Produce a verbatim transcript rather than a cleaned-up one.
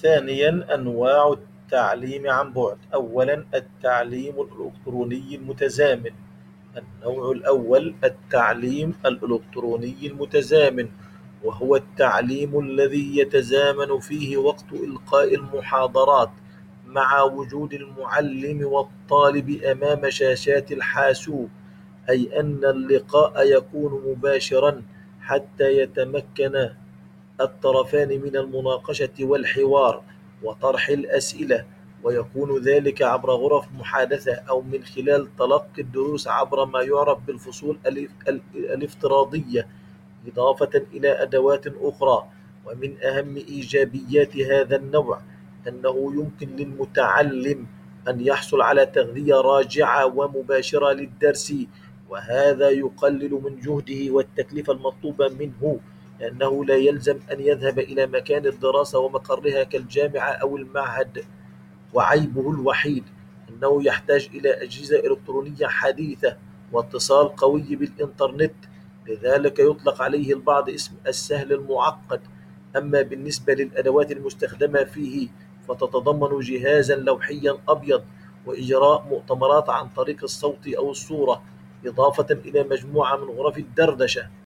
ثانياً، أنواع التعليم عن بعد. أولاً، التعليم الإلكتروني المتزامن. النوع الأول التعليم الإلكتروني المتزامن، وهو التعليم الذي يتزامن فيه وقت إلقاء المحاضرات مع وجود المعلم والطالب أمام شاشات الحاسوب، أي أن اللقاء يكون مباشراً حتى يتمكن الطرفان من المناقشة والحوار وطرح الأسئلة، ويكون ذلك عبر غرف محادثة أو من خلال تلقي الدروس عبر ما يعرف بالفصول الافتراضية، إضافة إلى أدوات أخرى. ومن أهم إيجابيات هذا النوع أنه يمكن للمتعلم أن يحصل على تغذية راجعة ومباشرة للدرس، وهذا يقلل من جهده والتكلفة المطلوبة منه، لأنه لا يلزم أن يذهب إلى مكان الدراسة ومقرها كالجامعة أو المعهد. وعيبه الوحيد أنه يحتاج إلى أجهزة إلكترونية حديثة واتصال قوي بالإنترنت، لذلك يطلق عليه البعض اسم السهل المعقد. أما بالنسبة للأدوات المستخدمة فيه فتتضمن جهازا لوحيا أبيض وإجراء مؤتمرات عن طريق الصوت أو الصورة، إضافة إلى مجموعة من غرف الدردشة.